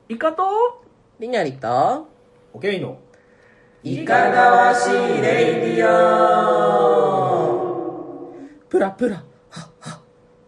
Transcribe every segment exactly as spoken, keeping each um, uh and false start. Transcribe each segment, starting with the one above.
イカとりにゃりとオケイのいかがわしいレイディオプラプラはっはっ。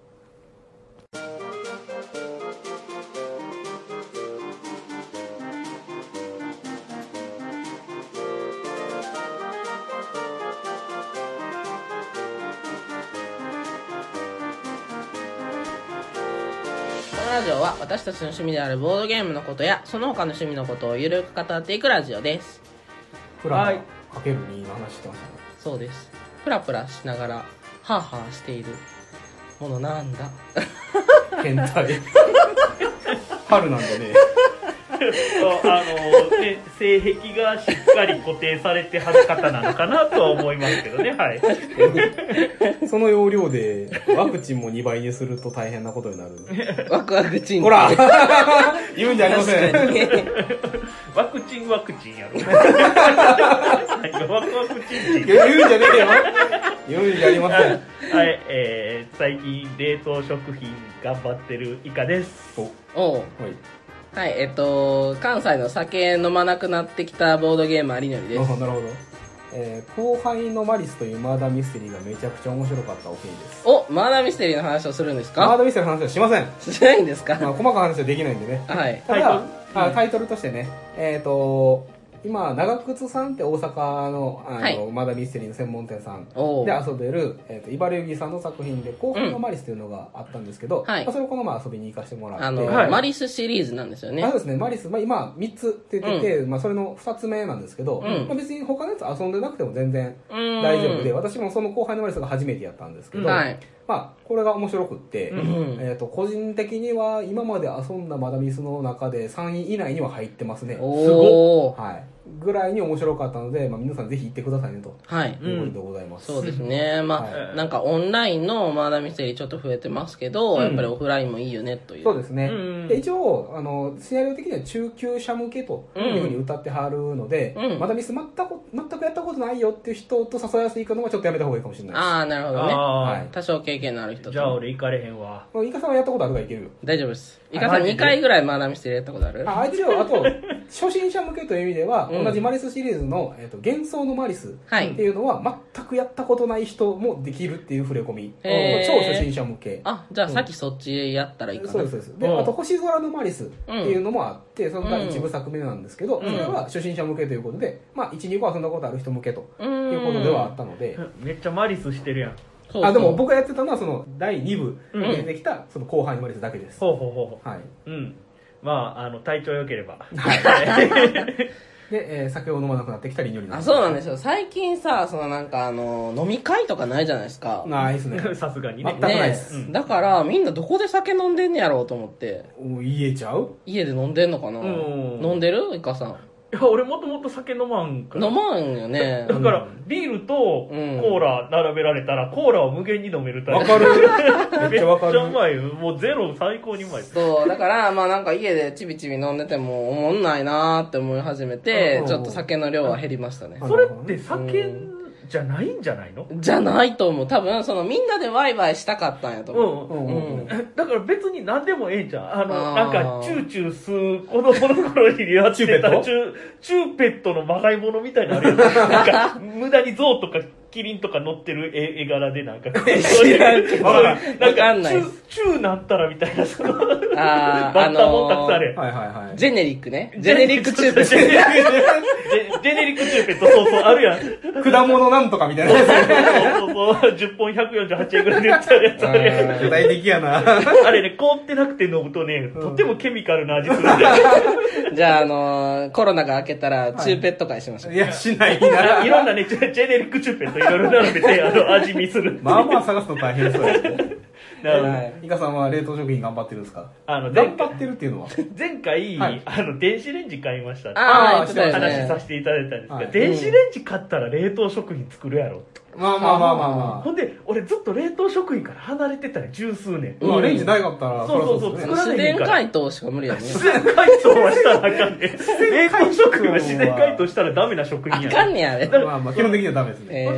このラジオは私たちの趣味であるボードゲームのことやその他の趣味のことをゆるく語っていくラジオです。 プラはいかけるにの話してましたね。 そうです。プラプラしながらハーハーしているものなんだ。 変態春なんでねあの、ね、性癖がしっかり固定されてはる方なのかなとは思いますけどね。はい。 その要領でワクチンもにばいにすると大変なことになる。 ワクワクチン。 ほら言うんじゃありません。 ワクチンワクチンやろ。ワクワクチンチン。 言うんじゃねえよ。言うんじゃありません。 はい、えー、最近冷凍食品頑張ってるイカです。 おおうはい。 はい、えっと関西の酒飲まなくなってきたボードゲームありのりです。 なるほど。えー、後輩のマリスというマーダーミステリーがめちゃくちゃ面白かったオケイです。 お、マーダーミステリーの話をするんですか？ マーダーミステリーの話はしません。 しないんですか？ まあ、細かい話はできないんでね。 はい。 ただタイトルあタイトルとしてね、えっ、ー、と今長靴さんって大阪のあの、 はい、 マーダーミステリーの専門店さんでお遊べる、えー、と茨城さんの作品で後輩のマリスというのがあったんですけど、 はいまあ、それをこの前遊びに行かせてもらって、 あの、 はい、 マリスシリーズなんですよね。 あ、そうですね。マリス、まあ、今みっつって言ってて、うん、まあ、それのふたつめなんですけど、 うん、 まあ、別に他のやつ遊んでなくても全然大丈夫で、私もその後輩のマリスが初めてやったんですけど、 はい、 まあ、これが面白くって、 うん、 えー、と個人的には今まで遊んだマダミスの中でさんい以内には入ってますね。 おすごー、 はい、ぐらいに面白かったので、まあ、皆さんぜひ行ってくださいねと、 はい、 いうことでございます。 そうですね。まあ、はい、なんかオンラインのマーダーミステリーちょっと増えてますけど、うん、やっぱりオフラインもいいよねという。 そうですね。 うん、 で一応あのシナリオ的には中級者向けというふうに歌ってはるので、うん、マダミス全く全くやったことないよっていう人と誘いやすいかのはちょっとやめた方がいいかもしれないです。 ああ、なるほどね。 はい、 多少経験のある人と。 じゃあ俺行かれへんわ。 イカさんはやったことあるからいけるよ。 大丈夫です。イカさんにかいぐらいマーダーミステリーやったことある？ あ、一応あと初心者向けという意味では、うん、同じマリスシリーズの、えー、と幻想のマリスっていうのは、はい、全くやったことない人もできるっていう触れ込み、超初心者向け。 あ、じゃあさっきそっちやったらいいかな。 そうですそうです。で、あと星空のマリスっていうのもあって、その第一部作目なんですけど、うん、それは初心者向けということで、まあいち、にこ遊んだことある人向けということではあったので、 めっちゃマリスしてるやん。 そうそう、 あ、でも僕がやってたのはそのだいに部に出てきたその後輩のマリスだけです。 ほうほうほう。はい。 うん。まああの体調良ければ。 はい。で、えー、酒を飲まなくなってきたりによりあ、そうなんですよ。最近さ、そのなんかあの飲み会とかないじゃないですか。 ないですね。 さすがにね。 全くないです、 ね、だからみんなどこで酒飲んでんねやろうと思って。 お、家ちゃう？ 家で飲んでんのかな。飲んでる？イカさん。 いや俺もともと酒飲まんから。 飲まんよね。 だからビールとコーラ並べられたら、コーラを無限に飲めるタイプ。 わかる。めっちゃわかる。 めっちゃうまいよ。もうゼロ最高にうまい。 そうだからまあなんか家でちびちび飲んでてもおもんないなーって思い始めて、ちょっと酒の量は減りましたね。 それって酒じゃないんじゃないの？ じゃないと思う。多分そのみんなでワイワイしたかったんやと思う。 うんうんうん、だから別に何でもええんじゃん。あのなんかチューチュー吸う子供の頃にやってたチューチューペットのまがいものみたいなのあるやん。なんか無駄に象とかキリンとか乗ってる絵柄でなんか知らんけどなんかチューチューなったらみたいなそのあバッタもんたくさんあるやん。 はいはいはい。 ジェネリックね。ジェネリックチューペット。 ジェネリックチューペット、そうそうあるやん。 果物なんとかみたいな。 そうそうそう、じゅっぽんひゃくよんじゅうはちえんぐらいで売ってあるやつあるやん。 具体的やな。 あれね、凍ってなくて飲むとね、とってもケミカルな味するんだよ。 じゃあ、あのー、コロナが明けたら、チューペット会しましょう。 いや、しないな。 いろんなね、ジェネリックチューペットいろいろ並べて、あの、味見する。 まあまあ探すの大変そうやね。 はい、 イカさんは冷凍食品頑張ってるんですか？ あの頑張ってるっていうのは前回、はい、あの電子レンジ買いましたってあ話させていただいたんですが、はい、電子レンジ買ったら冷凍食品作るやろって。 まあまあまあまあまあ。 ほんで俺ずっと冷凍食品から離れてたら十数年。 まあレンジないかったらそうそうそう作ら自然解凍しか無理やね。 自然解凍はしたらあかんね。冷凍食品は自然解凍したらダメな食品やね。 あかんねやあれ。 まあまあ基本的にはダメですね。 ほんで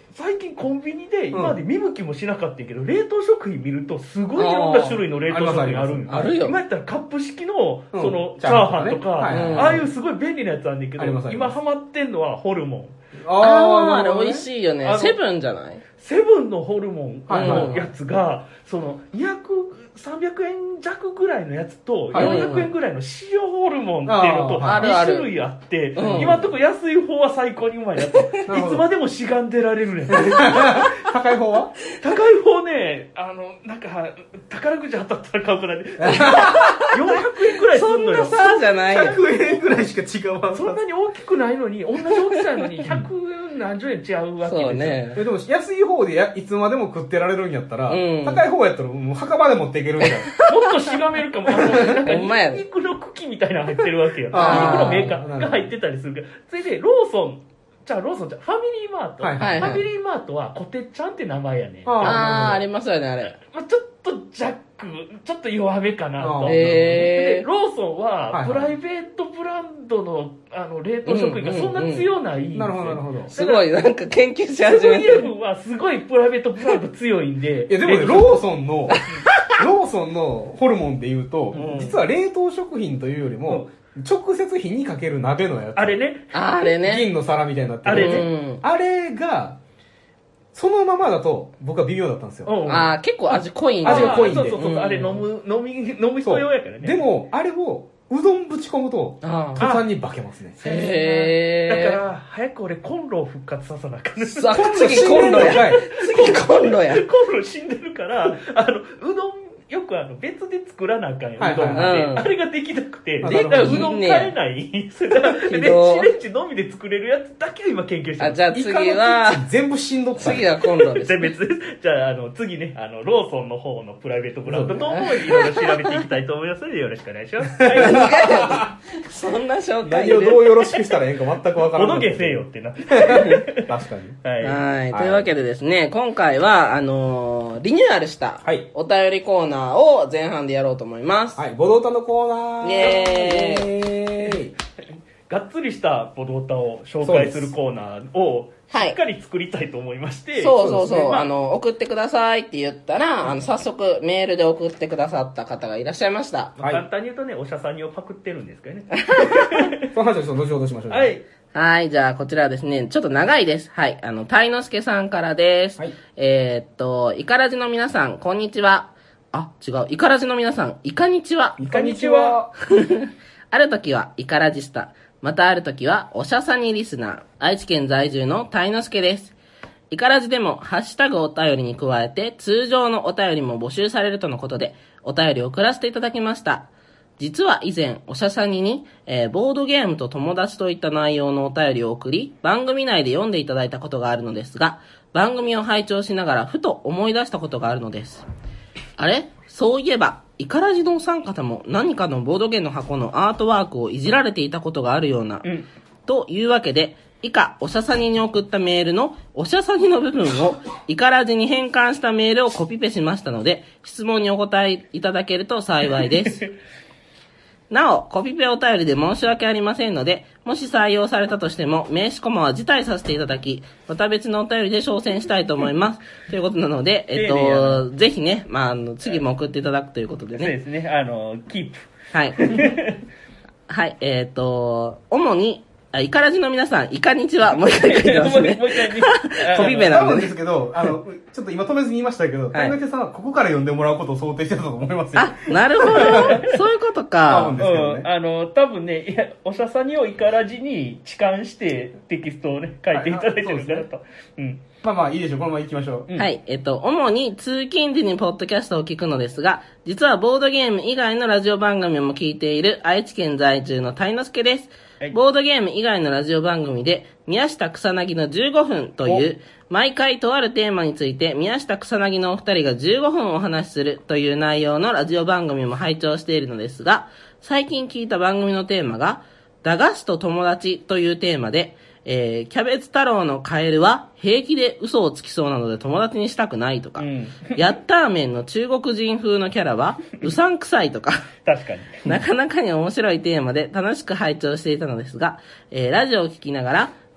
最近コンビニで今まで見向きもしなかったけど、冷凍食品見るとすごいいろんな種類の冷凍食品あるんよ。 あるよ。 今やったらカップ式のそのチャーハンとか、ああいうすごい便利なやつあるんだけど、今ハマってんのはホルモン。 ああ、あれ美味しいよね。セブンじゃない？ セブンのホルモンのやつが、そのにひゃく、さんびゃくえん弱ぐらいのやつと、よんひゃくえんぐらいの塩ホルモンっていうのとに種類あって、今のところ安い方は最高にうまいやつ。いつまでもしがんでられるね。 高い方は高い方ね、あの、なんか、宝くじ当たったら買うくらいで。よんひゃくえんぐらいすんのよ。 そんな差じゃないよ。 ひゃくえんぐらいしか違うわ。 そんなに大きくないのに、同じ大きさやのにひゃくなんじゅうえん違うわけですよ。 そうね。 でも安い方でやいつまでも食ってられるんやったら、うん、高い方やったらもう墓場で持っていけるんじゃん。 もっとしがめるかも。あの、なんか、ニンニクの茎みたいなの入ってるわけよ。ニンニクのメーカーが入ってたりするから。それで、ローソン、じゃあローソンじゃファミリーマート。はいはいはい、ファミリーマートはコテちゃんって名前やね。 ああ、ありますよね、あれ。 まあ、ちょっとジャック、ちょっと弱めかなと。で、ローソンは、プライベートブランドの、あの、冷凍食品がそんな強ないんですよ。 なるほど、なるほど。 すごい、なんか研究し始めてる。 セブンイレブンはすごいプライベートブランド強いんで。 いや、でもね、ローソンの、ローソンのホルモンって言うと、うん、実は冷凍食品というよりも、うん、直接火にかける鍋のやつ。 あれね。 あれね。 銀の皿みたいになってる。 あれね。 あれが、そのままだと僕は微妙だったんですよ。 うん、ああ、結構味濃いんで。味が濃いんで。 そうそうそう。うん、あれ飲む、飲み、飲む人用やからね。 でも、あれを、うどんぶち込むと、途端に化けますね。 へー。だから、早く俺コンロを復活させなあかんね。 さあ、次コンロや。次コンロや。 コンロ死んでるから、あの、うどん、よくあの別で作らなあかんよ、うどんって、あれができなくて、だからうどん買えない。それからレンチレンチのみで作れるやつだけを今研究してる。 あ、じゃあ次は、 全部しんどった。 次はコンロです。 別です。じゃあ、あの、次ね、あの、ローソンの方のプライベートブランドともいろいろ調べていきたいと思いますので、よろしくお願いします。はい、 そんな紹介何をどうよろしくしたらええんか全くわからない。 おどけせよってな。 確かに。 はい。はい。というわけでですね、今回は、あのー、リニューアルしたお便りコーナーを前半でやろうと思います。 はい、ボドータのコーナー。 イエーイ。 がっつりしたボドータを紹介するコーナーをしっかり作りたいと思いまして。 そうそうそう。あの、送ってくださいって言ったら、あの、早速メールで送ってくださった方がいらっしゃいました。 簡単に言うとね、おしゃさんにをパクってるんですけどね。 その話はちょっと後ほどしましょう。 はい。 はい、じゃあこちらはですね、ちょっと長いです。はい、あの、たいのすけさんからです。はい、えー、っと、いからじの皆さん、こんにちは。あ、違う。いからじの皆さん、いかにちは。 いかにちは。 ある時は、いからじスタ。またある時は、おしゃさにリスナー。愛知県在住のたいのすけです。いからじでも、ハッシュタグお便りに加えて、通常のお便りも募集されるとのことで、お便りを送らせていただきました。実は以前、おしゃさにに、えー、ボードゲームと友達といった内容のお便りを送り、番組内で読んでいただいたことがあるのですが、番組を拝聴しながら、ふと思い出したことがあるのです。あれ？そういえば、イカラジのお三方も何かのボードゲームの箱のアートワークをいじられていたことがあるような。うん、というわけで、以下、おしゃさにに送ったメールの、おしゃさにの部分を、イカラジに変換したメールをコピペしましたので、質問にお答えいただけると幸いです。なお、コピペお便りで申し訳ありませんので、もし採用されたとしても、名刺コマは辞退させていただき、また別のお便りで挑戦したいと思います。ということなので、えっと、ぜひね、まあ、あの、次も送っていただくということでね。 そうですね、あの、キープ。 はい。はい、えっと、主に、あ、イカラジの皆さん、いかにちは、もう一回書いてますね。 もう一回ね。 コピペなんで、ね。 多分ですけど、あの、ちょっと今止めずに言いましたけど、たいのけさんはここから読んでもらうことを想定してたと思いますよ。 あ、なるほど。そういうことか。 多分ですけどね。 うん、あの、多分ね、いや、おしゃさにをイカラジに置換してテキストをね、書いていただいてるんだと。うん。 まあまあいいでしょう。このまま行きましょう。 うん、はい。えっと、主に通勤時にポッドキャストを聞くのですが、実はボードゲーム以外のラジオ番組も聞いている愛知県在住のたいのすけです。はい、ボードゲーム以外のラジオ番組で、宮下草薙のじゅうごふんという、毎回とあるテーマについて、宮下草薙のお二人がじゅうごふんお話しするという内容のラジオ番組も拝聴しているのですが、最近聞いた番組のテーマが、駄菓子と友達というテーマで、えー、キャベツ太郎のカエルは平気で嘘をつきそうなので友達にしたくないとか、うん、ヤッターメンの中国人風のキャラはうさんくさいとか、 確かに。 なかなかに面白いテーマで楽しく拝聴していたのですが、えー、ラジオを聞きながら、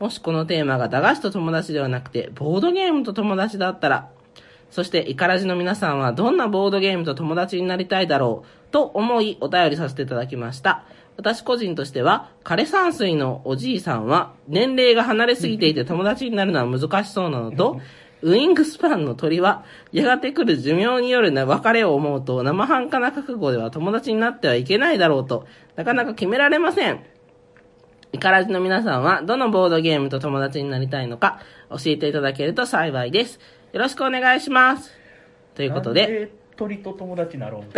もしこのテーマが駄菓子と友達ではなくて、ボードゲームと友達だったら、そしてイカラジの皆さんはどんなボードゲームと友達になりたいだろうと思いお便りさせていただきました。私個人としては、枯山水のおじいさんは年齢が離れすぎていて友達になるのは難しそうなのと、ウィングスパンの鳥はやがて来る寿命による別れを思うと生半可な覚悟では友達になってはいけないだろうと、なかなか決められません。イカラジの皆さんはどのボードゲームと友達になりたいのか教えていただけると幸いです。よろしくお願いします。ということで。 なんで鳥と友達になろう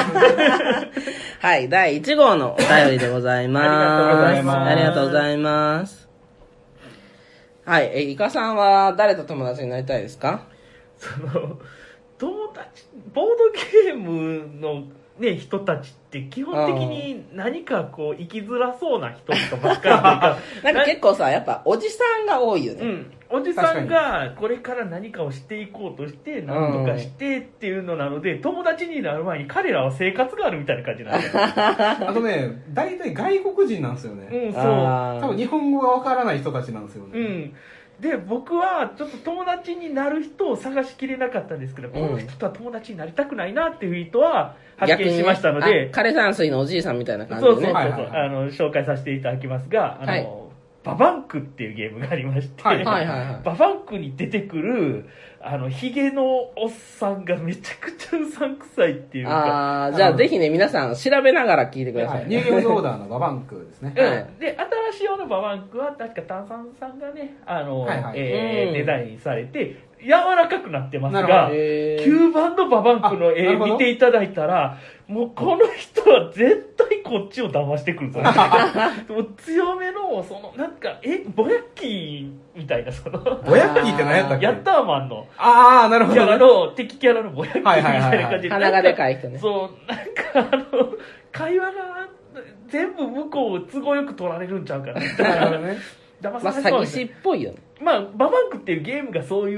はい、だいいち号のお便りでございます。 ありがとうございます。 ありがとうございます。はい、え、イカさんは誰と友達になりたいですか？ その、友達、ボードゲームのね、人たちって基本的に何かこう生きづらそうな人とかばっかりなんか結構さ、やっぱおじさんが多いよね。 うん。おじさんがこれから何かをしていこうとして、何とかしてっていうのなので、うん、友達になる前に彼らは生活があるみたいな感じなんですよ。 あとね、大体外国人なんですよね。 うん、そう。 多分日本語がわからない人たちなんですよね。 うん。で、僕はちょっと友達になる人を探しきれなかったんですけど、うん、この人とは友達になりたくないなっていう人は発見しましたので、 枯山水のおじいさんみたいな感じでね。 そうそうそう、はいはいはい、あの紹介させていただきますが、あの、はい、ババンクっていうゲームがありまして、はいはいはいはい、ババンクに出てくるあのヒゲのおっさんがめちゃくちゃうさんくさいっていうか、 ああ、じゃあぜひね皆さん調べながら聞いてください。はい、 ニューゲームズオーダーのババンクですね。 うん、で新しいようなババンクは確か炭酸さんがねあの、はいはい、えー、デザインされて柔らかくなってますが、きゅうばんのババンクの絵見ていただいたら、もうこの人は絶対こっちを騙してくるぞ。もう強めの、その、なんか、え、ボヤッキーみたいな、その、 ボヤッキーって何やったっけ？ ヤッターマンの、 ああ、なるほど、ね。 キャラの、敵キャラのボヤッキーみたいな感じで。 鼻がでかい人ね。 そう、なんかあの、会話が全部向こうを都合よく取られるんちゃうかな。なるほどね。 騙されそう。まあ、詐欺師っぽいよね。 まあ、ババンクっていうゲームがそういう、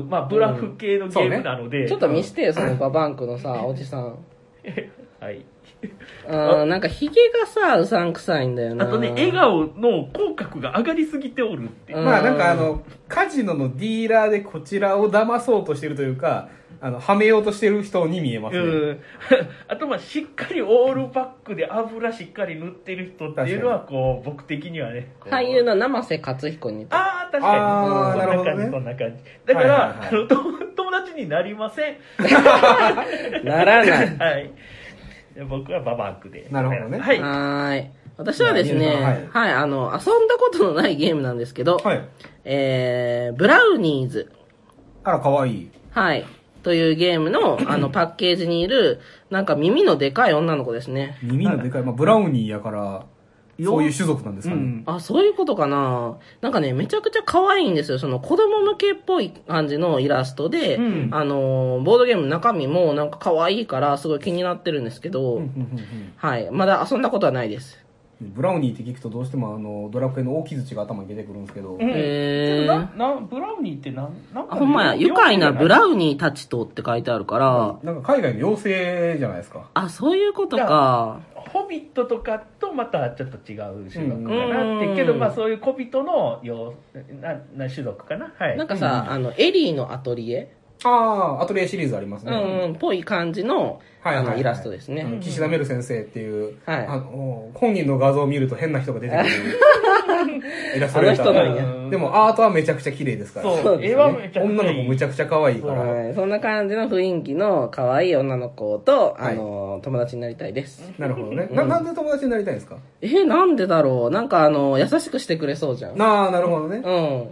まあ、ブラフ系のゲームなので。うんね、 ちょっと見してよ、そのババンクのさ、おじさん。 はい。 あなんかヒゲがさ、うさんくさいんだよな。 あとね、笑顔の口角が上がりすぎておるっていう。 まあなんかあの、カジノのディーラーでこちらを騙そうとしてるというか、あの、はめようとしてる人に見えますね。うん。 あとまあしっかりオールバックで油しっかり塗ってる人っていうのはこう、僕的にはね。 俳優の生瀬勝彦に似てる。 ああ、確かに。ああ、なるほどね。そんな感じ。だから、はいはいはい、あの、友達になりません。 ならない。 はい。僕はババンクで。 なるほどね。 はい。はい。私はですね、はい、はい、あの、遊んだことのないゲームなんですけど、はい、えー、ブラウニーズ。 あら、かわいい。 はい。というゲームの、あの、パッケージにいる、なんか耳のでかい女の子ですね。 耳のでかい、まあ、ブラウニーやから、そういう種族なんですかね、うん。 あ、そういうことかな。なんかね、めちゃくちゃ可愛いんですよ。その子供向けっぽい感じのイラストで、うん、あの、ボードゲームの中身もなんか可愛いから、すごい気になってるんですけど、はい。まだ遊んだことはないです。 ブラウニーって聞くとどうしてもあのドラクエの大木槌が頭に出てくるんですけど、 へ、うん、ななブラウニーってなんなんかほんまや愉快なブラウニーたちとって書いてあるから、 なんか海外の妖精じゃないですか。 あ、そういうことか。 ホビットとかとまたちょっと違う種族かなって、うん、けどまあそういう小人のよなな種族かな。はい。 なんかさ、うん、あのエリーのアトリエ。 ああ、アトリエシリーズありますね。 うん、うん、ぽい感じの、はいはいはい、あのイラストですね。 岸田メル先生っていう、はい、あの本人の画像を見ると変な人が出てくるイラストレーター。あの人なんや。でもアートはめちゃくちゃ綺麗ですから。 そう、絵はめちゃくちゃいい。 女の子めちゃくちゃ可愛いから。 はい、そんな感じの雰囲気の可愛い女の子と、あの、はい、友達になりたいです。 なるほどね。な、なんで友達になりたいんですか？ えー、なんでだろう。なんかあの、優しくしてくれそうじゃん。 ああ、なるほどね。うん。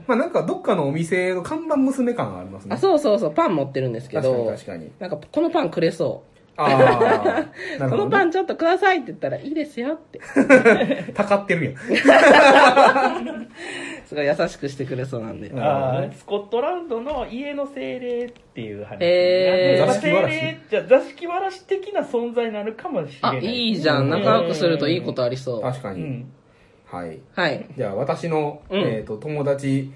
まあなんかどっかのお店の看板娘感がありますね。 あ、そうそうそう、パン持ってるんですけど。確かに確かに。なんかこのパンくれそう。ああ、このパンちょっとくださいって言ったらいいですよって。 たかってるやん。 すごい優しくしてくれそうなんで。 あスコットランドの家の精霊っていう話。へー。座敷わらし。じゃ座敷わらし的な存在になるかもしれない。あ、 いいじゃん。仲良くするといいことありそう。 確かに。うん、はい。 はい。 じゃあ私の、うん、えっと、友達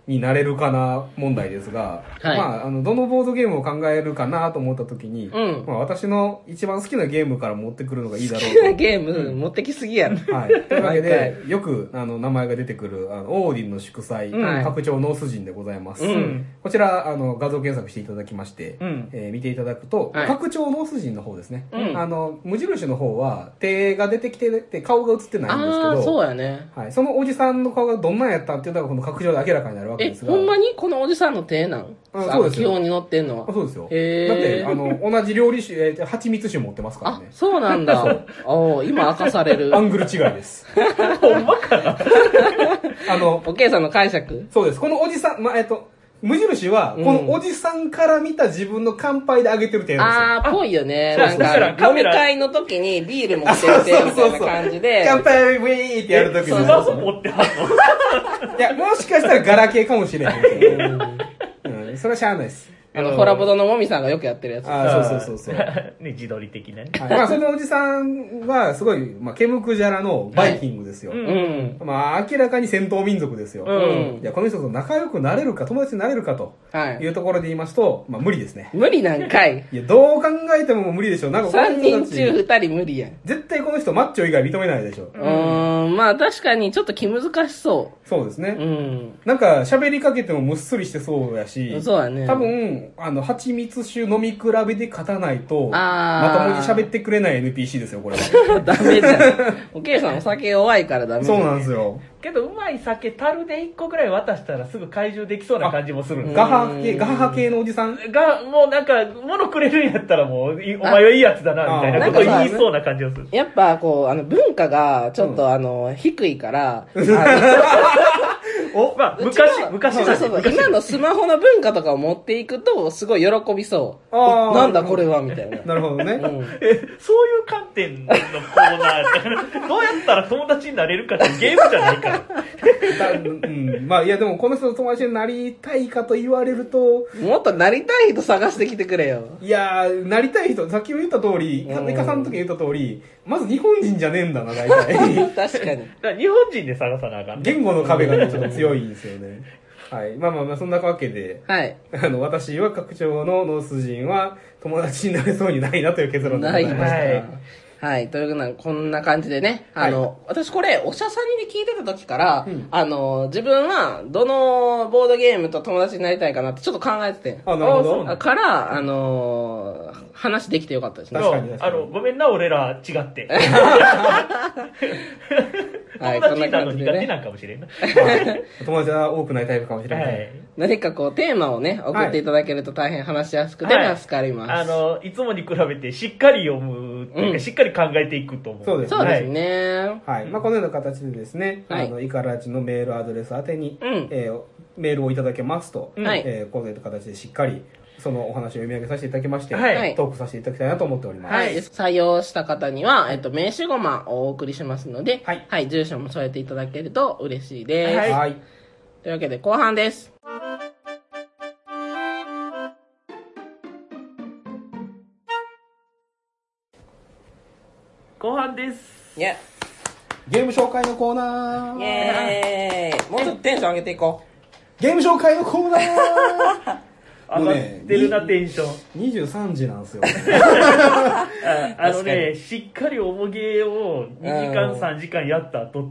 になれるかな問題ですが、はい、まあ、あの、どのボードゲームを考えるかなと思った時に、うん、まあ、私の一番好きなゲームから持ってくるのがいいだろうと。 好きなゲーム、うん、持ってきすぎやろ。 はい。というわけで、よく、あの、名前が出てくる、あの、オーディンの祝祭、うん、拡張ノース人でございます。うん、こちら、あの、画像検索していただきまして、うん、えー、見ていただくと、はい、拡張ノース人の方ですね。うん、あの、無印の方は、手が出てきてて、顔が映ってないんですけど、 あ、そうやね。 はい。そのおじさんの顔がどんなんやったっていうのが、この拡張で明らかになるわけですが。 え、ほんまにこのおじさんの手なん？ あ、そうですよ。 基本に載ってんのは。 あ、そうですよ。へー。だって、あの、同じ料理酒、えー、蜂蜜酒持ってますからね。 あ、そうなんだ。お今明かされる。 アングル違いです。 ほんまかなあの、 おけいさんの解釈？ そうです。このおじさん、まあ、えっと、無印は、このおじさんから見た自分の乾杯であげてる手なんですよ。 あー、ぽいよね。なんか、飲み会の時にビール持ってる手みたいな感じで。 乾杯ウィーってやる時に。 スマホ持ってはんのいや、もしかしたらガラケーかもしれへんけど。うん、それはしゃあないです。 あの、ホラボドのもみさんがよくやってるやつ。 ああ、そうそうそうそう。 ね、自撮り的なね。 はい、まあ、そのおじさんは、すごい、まあ、ケムクジャラのバイキングですよ。はい、うん。まあ、明らかに戦闘民族ですよ。うん。いや、この人と仲良くなれるか、友達になれるかと。はい。いうところで言いますと、まあ、無理ですね。 無理なんかい。 いや、どう考えても無理でしょ。なんかさんにん中ふたり無理やん。 絶対この人、マッチョ以外認めないでしょ。 うーん、まあ、確かにちょっと気難しそう。 そうですね。うん。なんか、喋りかけてもむっすりしてそうやし。 そうやね。 多分、あの、蜂蜜酒飲み比べで勝たないと、まともに喋ってくれない エヌピーシー ですよ、これは。 ダメじゃん。おけいさんお酒弱いからダメ。 そうなんですよ。 けど、うまい酒、樽でいっこぐらい渡したらすぐ怪獣できそうな感じもするんですガハ系、ガハ系のおじさんが、もうなんか、物くれるんやったらもう、お前はいいやつだな、みたいなことを言いそうな感じがする。 やっぱ、こう、あの、文化がちょっと、うん、あの、低いから、 お、まあ、昔、昔そうそうそう。今のスマホの文化とかを持っていくと、すごい喜びそう。あなんだこれはみたいな。 なるほどね。うん、 え、そういう観点のコーナーどうやったら友達になれるかってゲームじゃないから。 うん、まあ、いやでもこの人と友達になりたいかと言われると。 もっとなりたい人探してきてくれよ。 いやー、なりたい人、さっきも言った通り、イカさんの時に言った通り、まず日本人じゃねえんだな、大体。 確かに。 だから日本人で探さなあかん、 ね。言語の壁がね、ちょっと強いんですよね。はい。まあまあまあ、そんなわけで、 はい。 あの、私は拡張のノース人は友達になれそうにないなという結論でございました。 はい。はい。ということで、こんな感じでね、あの、はい、私これ、おしゃさにで聞いてた時から、うん、あの、自分は、どのボードゲームと友達になりたいかなってちょっと考えてて。 あ、なるほど。 から、あの、話できてよかったですね。 確かに確かに。 あの、ごめんな、俺ら違って。はい、友達なの苦手なんかもしれんな。 友達は多くないタイプかもしれない。はい、 何かこう、テーマをね、送っていただけると大変話しやすくて助かります。 はい、あの、いつもに比べてしっかり読むっていうか、うん、しっかり考えていくと思う。 そうですね。そうですね。 はい。まあ、このような形でですね、はい、あの、イカラジのメールアドレス宛てに、うん、えー、メールをいただけますと、はい、えー、このような形でしっかり、そのお話を読み上げさせていただきまして、はい、トークさせていただきたいなと思っております。 はい。採用した方には、えっと、名刺ごまをお送りしますので、はい。はい、住所も添えていただけると嬉しいです。はい。はい、というわけで、後半です。 後半です。 イェゲーム紹介のコーナー。 イェーイ。もうちょっとテンション上げていこう。ゲーム紹介のコーナー。 上がってるな、テンション。 にじゅうさんじなんですよ。 あのね、しっかり重ゲーをにじかんさんじかんやった後って、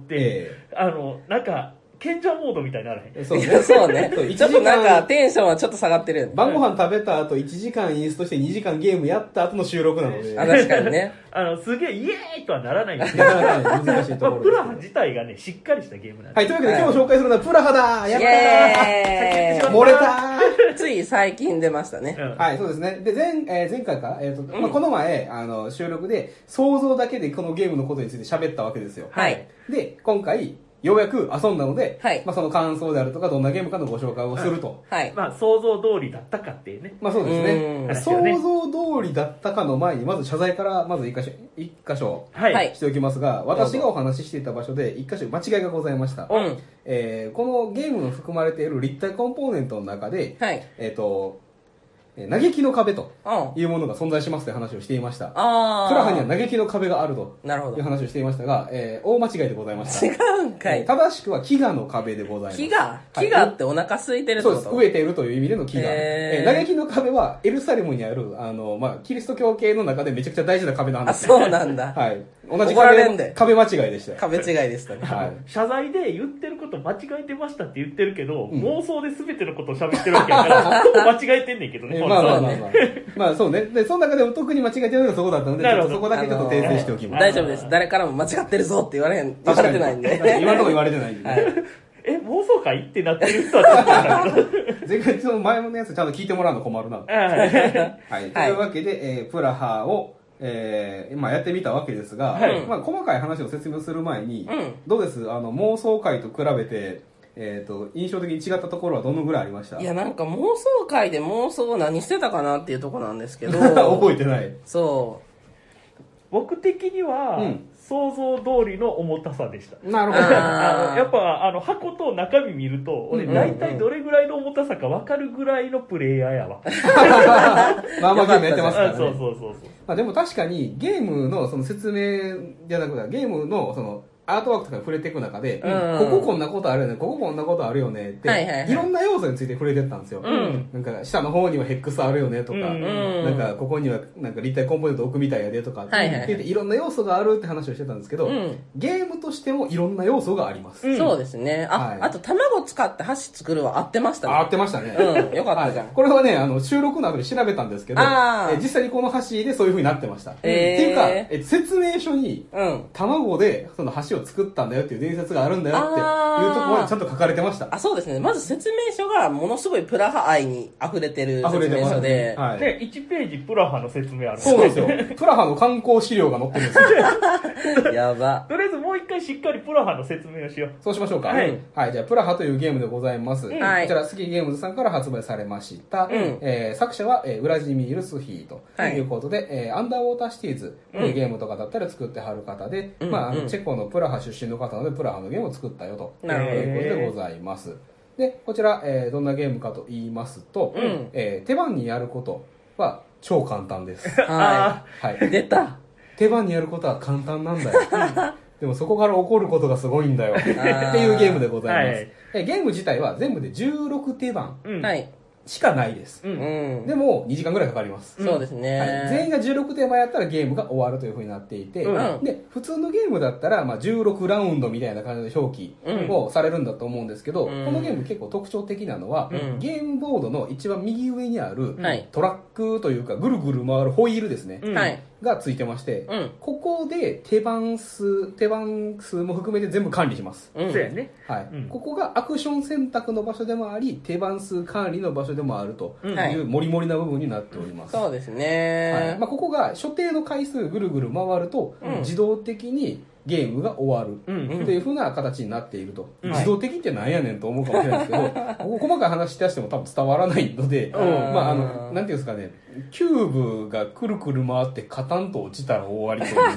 あの、なんか、賢者モードみたいにならへん。 そうね。そうね。ちょっとなんかテンションはちょっと下がってるよね。 晩ご飯食べた後いちじかんインストしてにじかんゲームやった後の収録なので。 あ、確かにね。 あの、すげえイエーイとはならないんですけど。 難しいところ。 プラハ自体がね、しっかりしたゲームなんで。 はい、というわけで今日紹介するのはプラハだやったー漏れたーつい最近出ましたね。 はい、そうですね。で、前、えー、前回か、えっと、まあ、この前、あの、収録で想像だけでこのゲームのことについて喋ったわけですよ。 はい。 で、今回、ようやく遊んだので、 はい、 まあその感想であるとか、どんなゲームかのご紹介をすると。 はい。 まあ想像通りだったかっていうね。 まあそうですね。ね想像通りだったかの前に、まず謝罪からまず一箇所、一箇所、はい、しておきますが、私がお話ししていた場所で一箇所間違いがございました。 うん、 えー、このゲームの含まれている立体コンポーネントの中で、はい、えっと、 嘆きの壁というものが存在しますという話をしていました。プラハには嘆きの壁があるという話をしていましたが、えー、大間違いでございました。 違うんかい。 正しくは飢餓の壁でございます。 飢餓飢餓ってお腹空いてるってこと？ そうです。飢えているという意味での飢餓。えー、嘆きの壁はエルサレムにある、あの、まあ、キリスト教系の中でめちゃくちゃ大事な壁の話。 あ、そうなんだ。 はい。同じ壁、壁間違いでした。 壁違いでしたね。 はい。謝罪で言ってること間違えてましたって言ってるけど、うん、妄想で全てのことを喋ってるわけだから、間違えてんねんけどね。 まあまあまあまあ。まあそうね。で、その中でも特に間違えてるのがそこだったので、ちょっとそこだけちょっと訂正しておきます。 大丈夫です。誰からも間違ってるぞって言われへん、分かれてないんで。 今のところ言われてないんで。はい、 え、妄想会ってなってる人はちょっとだけど。 前回の前のやつちゃんと聞いてもらうの困るな。はい。というわけで、えー、プラハを、えー、まあやってみたわけですが、はい、まあ細かい話を説明する前に、うん、どうです？あの、妄想会と比べて、えっと、印象的に違ったところはどのぐらいありました？ いや、なんか妄想会で妄想を何してたかなっていうところなんですけど。 覚えてない。 そう。 僕的には、うん、想像通りの重たさでした。 なるほど。 あのやっぱあの箱と中身見ると俺大体どれぐらいの重たさか分かるぐらいのプレイヤーやわ。 まあまあゲームやってますからね。 そうそうそうそう。 まあでも確かにゲームのその説明じゃなくてゲームのそのアートワークとかに触れていく中で、うん、こここんなことあるよね、こここんなことあるよねって、はいはいはい、いろんな要素について触れてったんですよ。うん、なんか下の方にはヘックスあるよねとか、うん、なんかここにはなんか立体コンポーネント置くみたいやでとか、はいはいはい、っていろんな要素があるって話をしてたんですけど、うん、ゲームとしてもいろんな要素があります。 うん、そうですね。あ、はい、あと卵使って箸作るは合ってましたね。 合ってましたね。 うん、よかったじゃん。 はい、これはね、あの収録の後に調べたんですけど、え実際にこの箸でそういう風になってました。えー、っていうかえ説明書に、うん、卵でその箸を作ったんだよっていう伝説があるんだよっていうところにちゃんと書かれてました。 あ、そうですね。まず説明書がものすごいプラハ愛に溢れてる説明書で、 ね、はい、でいちページプラハの説明ある。 そうですよ。プラハの観光資料が載ってるんですよ。 やば。 とりあえずもう一回しっかりプラハの説明をしよう。 そうしましょうか。はい。はい、じゃあプラハというゲームでございます。うん、こちらスキーゲームズさんから発売されました。うん、えー、作者は、えー、ウラジミール・スヒーということで、はい、えー、アンダーウォーターシティーズというゲームとかだったら作ってはる方で、うん、まあ、あのチェコのプラハ出身の方なのでプラハのゲームを作ったよということでございます。で、こちら、えー、どんなゲームかと言いますと、うん、えー、手番にやることは超簡単です。 はい。はい。出た。 手番にやることは簡単なんだよ。でもそこから起こることがすごいんだよ。っていうゲームでございます。はい、ゲーム自体は全部でじゅうろく手番。はい。しかないです、うん、でもにじかんぐらいかかります、 うん、そうですね、はい、 全員がじゅうろくテーマやったらゲームが終わるというふうになっていて、うん、で普通のゲームだったら、まあ、じゅうろくラウンドみたいな感じの表記をされるんだと思うんですけど、うん、このゲーム結構特徴的なのは、うん、ゲームボードの一番右上にあるトラックというかぐるぐる回るホイールですね、うん、がついてまして、うん、ここで手番数手番数も含めて全部管理します、 うん、そうやね、 はい、うん、ここがアクション選択の場所でもあり手番数管理の場所でもあるというモリモリな部分になっております、 うん、そうですね、 はい、まあ、ここが所定の回数ぐるぐる回ると、うん、自動的にゲームが終わるっていう風な形になっていると、うん、自動的ってなんやねんと思うかもしれないですけど、はい、ここ細かい話し出しても多分伝わらないので、まああのなんていうんですかね、キューブがくるくる回ってカタンと落ちたら終わりという、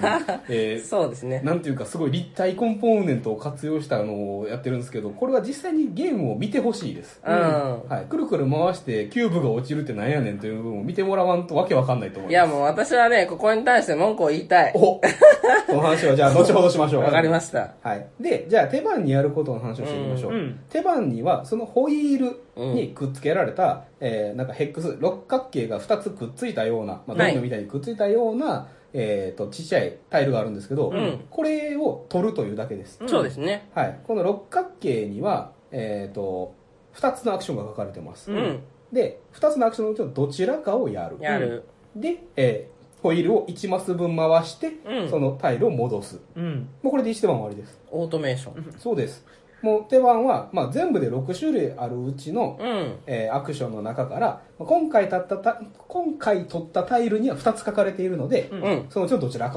えー、そうですね、 なんていうかすごい立体コンポーネントを活用したのをやってるんですけど、これは実際にゲームを見てほしいです、うん、はい、くるくる回してキューブが落ちるってなんやねんという部分を見てもらわんとわけわかんないと思います。 いやもう私はね、ここに対して文句を言いたい。おこの話はじゃあ後ほどしましょう。 わかりました。 はい。で、じゃあ手番にやることの話をしていきましょう。うん、手番にはそのホイールにくっつけられた、うん、えー、なんかヘックス、六角形がふたつくっついたような、まあ、ドミノみたいにくっついたような、はい、えーと、ちっちゃいタイルがあるんですけど、うん、これを取るというだけです。 うん、そうですね。 はい。この六角形には、えーと、ふたつのアクションが書かれてます。うん、で、ふたつのアクションのうちのどちらかをやる。 やる。 で、えーホイールをいちマス分回して、うん、そのタイルを戻す、うん、もうこれでいち手番終わりです。 オートメーション。 そうです。もう手番は、まあ、全部でろく種類あるうちの、うん、えー、アクションの中から今回取ったた今回取ったタイルにはふたつ書かれているので、うん、そのうちのどちらかをやる。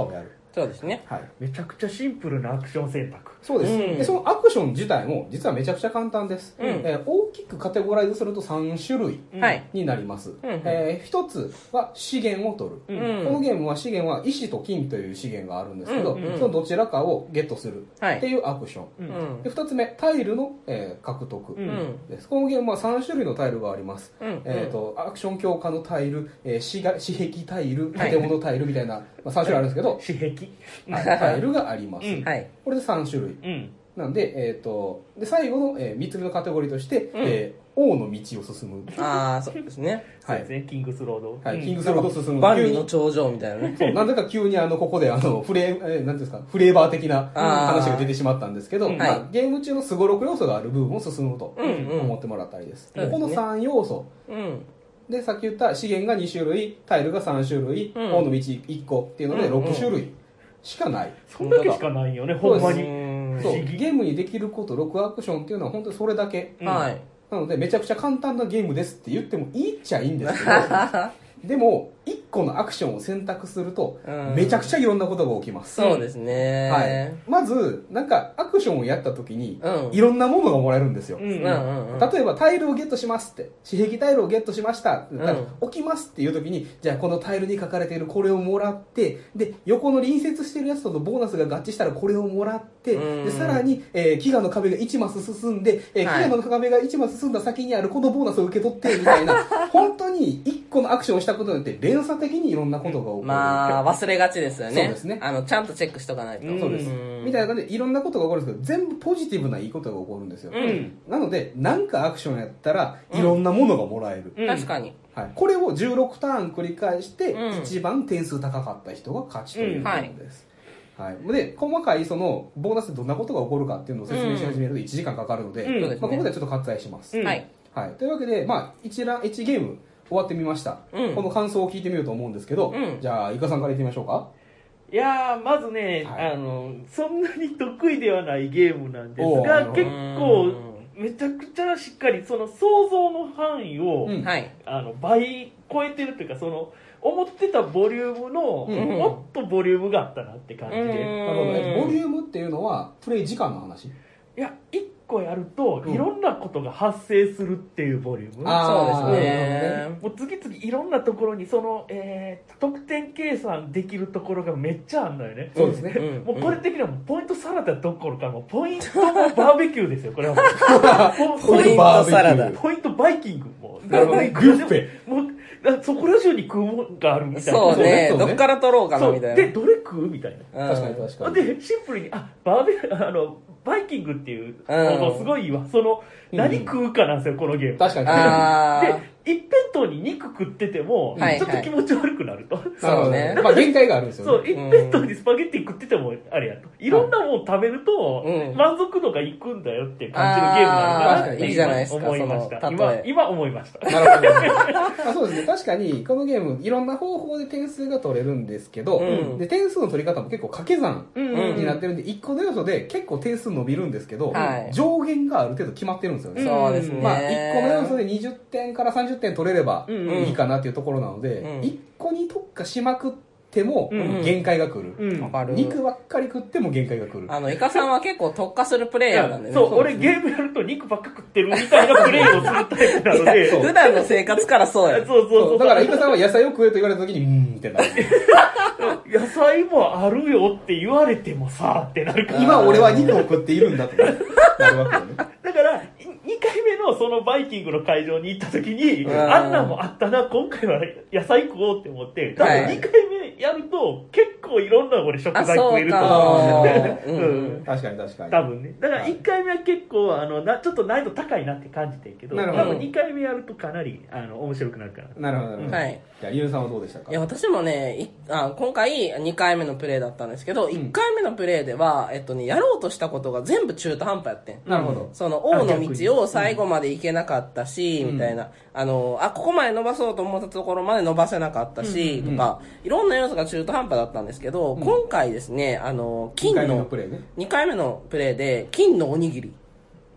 そうですね。 はい。 めちゃくちゃシンプルなアクション選択。 そうです、 うん、 でそのアクション自体も実はめちゃくちゃ簡単です、 うんえー、大きくカテゴライズするとさん種類になります、うんえー、ひとつは資源を取る、うん、このゲームは資源は石と金という資源があるんですけど、うん、そのどちらかをゲットするっていうアクション、うん、でふたつめタイルの、えー、獲得です、このゲームはさん種類のタイルがあります、うんえー、とアクション強化のタイル、えー、市が市壁タイル建物タイルみたいな、まあ、さん種類あるんですけど市壁、 はい、タイルがあります、 うんはい、これでさん種類、うんなんで、えっ、ー、と、で、最後の、えー、みっつめのカテゴリーとして、うん、えー、王の道を進む。 ああ、そうですね。 はい。そうですね、キングスロード。 はい、キングスロード進む。 万里の長城みたいなね。 そう、なぜか急にあの、ここであの、フレー、えー、なんていうんですか、フレーバー的な話が出てしまったんですけど、まあ、ゲーム中のすごろく要素がある部分を進むと思ってもらったらいいです。うんうん、このさん要素。うんで、さっき言った資源がに種類、タイルがさん種類、うん、王の道いっこっていうのでろく種類しかない。 そんだけしかないよね、ほんまに。 そうゲームにできることろくアクションっていうのは本当にそれだけ、うん、なのでめちゃくちゃ簡単なゲームですって言ってもいいっちゃいいんですけどでもいっこのアクションを選択するとめちゃくちゃいろんなことが起きます、 うん、そうですね、 はい、まずなんかアクションをやった時に、うん、いろんなものがもらえるんですよ、うんうんうん、例えばタイルをゲットしますって市壁タイルをゲットしましたって言ったら、うん、置きますっていう時にじゃあこのタイルに書かれているこれをもらってで横の隣接してるやつとのボーナスが合致したらこれをもらって、うん、でさらに、えー、飢餓の壁がいちマス進んで、えーはい、飢餓の壁がいちマス進んだ先にあるこのボーナスを受け取ってみたいな本当にいっこのアクションをしたことによって連鎖的にいろんなことが起こる、 まあ忘れがちですよね。 そうですね。 あのちゃんとチェックしとかないと。 そうです。みたいな感じでいろんなことが起こるんですけど全部ポジティブないいことが起こるんですよ、うん、なので何かアクションやったらいろんなものがもらえる、 うん、確かに、 はい、これをじゅうろくターン繰り返して、うん、一番点数高かった人が勝ちということです、うんはいはい、で細かいそのボーナスでどんなことが起こるかっていうのを説明し始めるといちじかんかかるので、うんまあ、ここでちょっと割愛します、うんはいはい、というわけで、まあ、1, ラ1ゲーム終わってみました、うん、この感想を聞いてみようと思うんですけど、うん、じゃあイカさんから言ってみましょうか。 いやーまずね、はい、あのそんなに得意ではないゲームなんですが結構めちゃくちゃしっかりその想像の範囲を、うん、あの倍超えてるというかその思ってたボリュームの、うん、もっとボリュームがあったなって感じで、うん、なるほどね。 ボリュームっていうのはプレイ時間の話？ いやいっこやるといろんなことが発生するっていうボリューム、 うん、あそうですね、 もう次々いろんなところにその、えー、得点計算できるところがめっちゃあるのよね。 そうですね、 うん、もうこれ的にはもうポイントサラダどころかもうポイントもバーベキューですよこれはもうポイントサラダポイントバイキングもなるほどねビュッフェもうそこら中に食うもんがあるみたいな。 そうね、そうねどっから取ろうかなみたいな。 でどれ食うみたいな、 確かに確かに。 でシンプルにあバーベあのバイキングっていうのすごいいいわ。その、うん、何食うかなんですよ、このゲーム。 確かに。 で、一辺倒に肉食ってても、ちょっと気持ち悪くなると。はいはい、 そうね。まあ限界があるんですよね。 そう、一辺倒にスパゲッティ食ってても、あれやと。いろんなもの食べると、満足度がいくんだよっていう感じのゲームなのかなっていいじゃないですか、 思いました。今、今思いました。 なるほど。あそうですね。確かに、このゲーム、いろんな方法で点数が取れるんですけど、うん、で点数の取り方も結構掛け算になってるんで、いっこの要素で結構点数伸びるんですけど、はい、上限がある程度決まってるんですよね。 そうですね。 まあ、いっこの要素でにじゅってんからさんじゅってん取れればいいかなっていうところなので、うん、いっこに特化しまくっても限界が来る。うんうん、肉ばっかり食っても限界が来る。 あの、イカさんは結構特化するプレイヤーなんでね。 そう、俺ゲームやると肉ばっか食ってるみたいなプレイをするタイプなので。 普段の生活からそうや。 そうそうそう。 だからイカさんは野菜を食えと言われた時に、うーんってなる。 野菜もあるよって言われてもさってなるから。 今俺は肉を食っているんだってなるわけよね。 だから、にかいめのそのバイキングの会場に行った時に、あんなんもあったな、今回は野菜食おうって思って、多分にかいめやると結構いろんな俺食材食えると思う。 うん、確かに確かに。 多分ね。だからいっかいめは結構、あの、なちょっと難易度高いなって感じてるけど、多分にかいめやるとかなり、あの、面白くなるから。 なるほど、なるほど。はい。じゃあ、ゆうさんはどうでしたか？ いや、私もね、いあ今回にかいめのプレイだったんですけど、うん、いっかいめのプレイでは、えっとね、やろうとしたことが全部中途半端やってん。 なるほど。 その、王の道を最後まで行けなかったし、みたいな。あの、あ、ここまで伸ばそうと思ったところまで伸ばせなかったし、とか、いろんな要素が中途半端だったんですけど、今回ですね、あの、金の、にかいめのプレイで、金のおにぎり。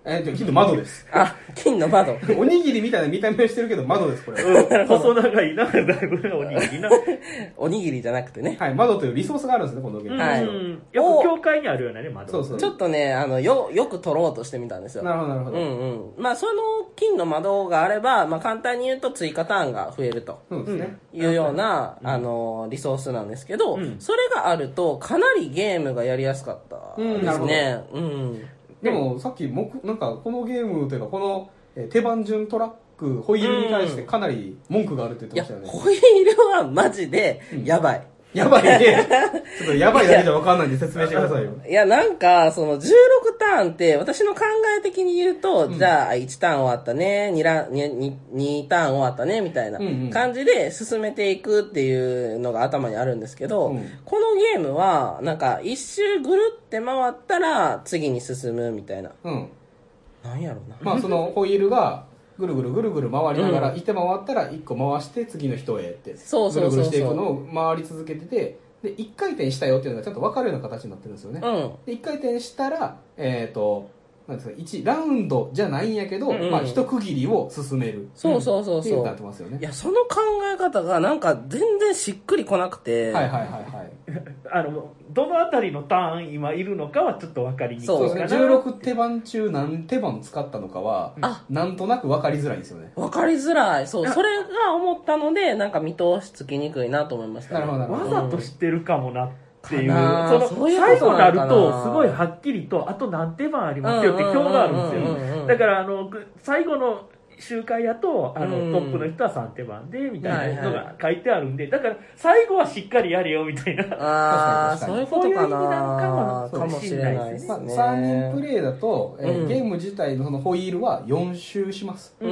えー、金の窓です。 あ、金の窓。 おにぎりみたいな見た目をしてるけど窓です、これ。 うん、細長いな、だいぶね、おにぎりな。 おにぎりじゃなくてね。 はい、窓というリソースがあるんですね、このゲーム。 はい。 よく教会にあるようなね、窓。 そうそう。 ちょっとね、あの、よ、よく取ろうとしてみたんですよ。 なるほど、なるほど。 うんうん。まあ、その金の窓があれば、まあ、簡単に言うと追加ターンが増えると。 そうですね。 いうような、あの、リソースなんですけど、それがあると、かなりゲームがやりやすかったですね。うん。 でも、さっき、もなんか、このゲームというか、この、えー、手番順トラック、ホイールに対してかなり文句があるって言ってましたよね。 ホイールはマジで、やばい。 うん、やばいね。ちょっとやばいだけじゃわかんないんで説明してくださいよ。 いや、なんか、そのじゅうろくターンって、私の考え的に言うと、うん、じゃあいちターン終わったね、に, ラににターン終わったね、みたいな感じで進めていくっていうのが頭にあるんですけど、うん、このゲームは、なんか一周ぐるって回ったら次に進むみたいな。うん。なんやろうな。 まあそのホイールが、ぐるぐるぐるぐる回りながら、うん、一手回ったら一個回して次の人へって、 そうそうそうそうぐるぐるしていくのを回り続けてて、で、一回転したよっていうのがちゃんと分かるような形になってるんですよね。うん、で、一回転したら、えっ、ー、と、なんですか、いちラウンドじゃないんやけど、うんうん、まあ一区切りを進める。 そうそうそうそう。っていうなってますよね。 いや、その考え方がなんか全然しっくりこなくて。 はいはいはいはい。 あの、どのあたりのターン今いるのかはちょっと分かりにくいかな。 そうですね。じゅうろく手番中何手番使ったのかは、なんとなく分かりづらいんですよね。 分かりづらい。そう、それが思ったので、なんか見通しつきにくいなと思いました、 ね。なるほどなるほど。わざと知ってるかもなっていう。その、そういう最後になると、すごいはっきりと、あと何手番ありますよって表があるんですよ。だから、あの、最後の、集会やと、あの、うん、トップの人はさん手番で、みたいなのが書いてあるんで、はいはい、だから、最後はしっかりやれよ、みたいな。 ああ、そういうことかな。そういう意味なのかもしれないですね。 まあ、さんにんプレイだと、えーうん、ゲーム自体のそのホイールはよん周します。うん、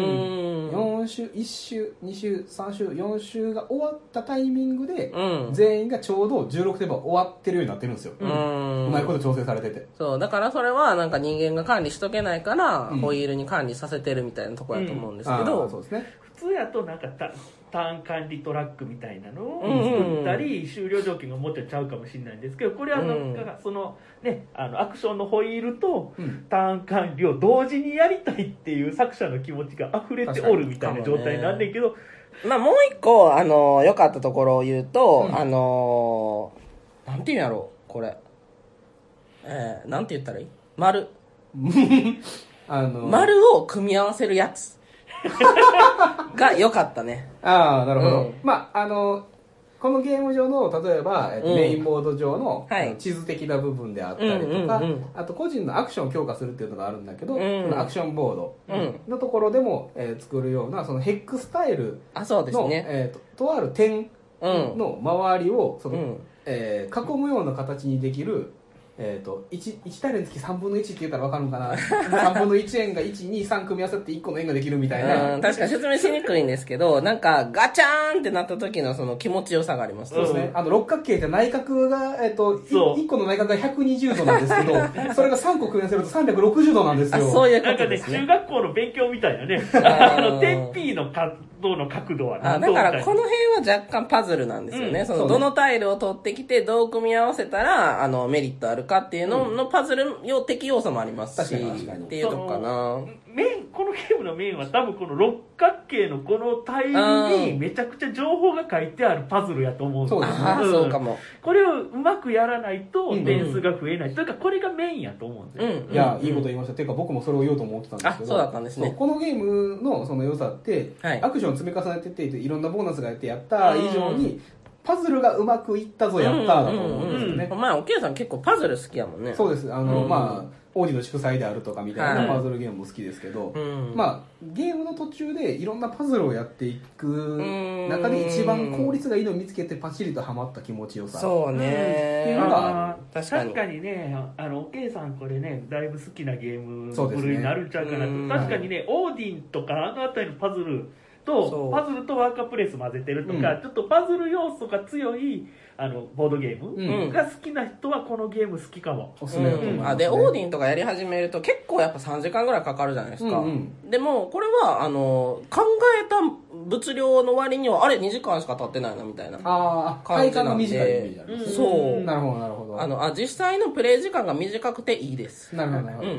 よん周、いち周、に周、さん周、よん周が終わったタイミングで、うん、全員がちょうどじゅうろく手番終わってるようになってるんですよ。うん、うまいこと調整されてて。 そう、だからそれはなんか人間が管理しとけないから、うん、ホイールに管理させてるみたいなところだと思うんですけど、 うん、そうですね、 普通やとなんかタターン管理トラックみたいなのを作ったり、うんうん、終了条件がもっとちゃうかもしれないんですけど、これはなんか、うん、そのね、あのアクションのホイールとターン管理を同時にやりたいっていう作者の気持ちが溢れておるみたいな状態なんだけど、 まあもう一個あの良かったところを言うと、うん、あのなんていうんやろうこれ、えー、なんて言ったらいい？丸あの丸を組み合わせるやつが良かったね。 ああ、なるほど。うん、まあ、あの、このゲーム上の、例えば、うん、メインボード上の、はい、地図的な部分であったりとか、うんうんうん、あと個人のアクションを強化するっていうのがあるんだけど、うん、そのアクションボードのところでも、えー、作るような、そのヘックスタイルの、 あ、そうですね、 えー、と、とある点の周りを、その、うん、えー、囲むような形にできる、えー、と 1, いちタイルにつきさんぶんのいちって言ったら分かるのかなさんぶんのいち円がいち、に、さん組み合わさっていっこの円ができるみたいな、 うん、確かに説明しにくいんですけどなんかガチャーンってなった時のその気持ちよさがあります。 そうですね、あの六角形って内角が、えー、といっこの内角がひゃくにじゅうどなんですけどそれがさんこ組み合わせるとさんびゃくろくじゅうどなんですよ。 あ、そういうことですね。 なんかね、中学校の勉強みたいなねあの点 P の角度の角度はあだからこの辺は若干パズルなんですよね、うん、そのどのタイルを取ってきてどう組み合わせたらあのメリットあるかっていうののパズル用的要素もありますしっていうとこかな。 メインこのゲームのメインは多分この六角形のこのタイルにめちゃくちゃ情報が書いてあるパズルやと思うんですよ。 そうですね、あ、そうかも。 これをうまくやらないと点数が増えない、うん、というかこれがメインやと思うんですよ、 うん、いや、いいこと言いました。っていうか僕もそれを言おうと思ってたんですけど、 あ、そうだったんですね。 このゲームのその良さって、はい、アクションを積み重ねてっていろんなボーナスがやってやった以上に、パズルがうまくいったぞやったーだと思うんですよね。 お前おけいさん結構パズル好きやもんね。 そうです。あの、うん、まあ王子の祝祭であるとかみたいなパズルゲームも好きですけど、はい、まあゲームの途中でいろんなパズルをやっていく中で一番効率がいいのを見つけてパチリとハマった気持ちよさ。 そうね。 っていうのがある。 確かに。確かにね、あのおけいさんこれねだいぶ好きなゲームの部類になるんちゃうかなと。ね、確かにね、オーディンとかあのあたりのパズルとパズルとワーカープレイス混ぜてるとか、うん、ちょっとパズル要素が強いあのボードゲームが好きな人はこのゲーム好きかも。 おすすめだと思います、ね。 あでオーディンとかやり始めると結構やっぱさんじかんぐらいかかるじゃないですか。うんうん、でもこれはあの考えた物量の割にはあれにじかんしか経ってないなみたいな感じなんで。 短いイメージあります。 そう。 なるほどなるほど。 あのあ実際のプレイ時間が短くていいです。 なるほどなるほど。うん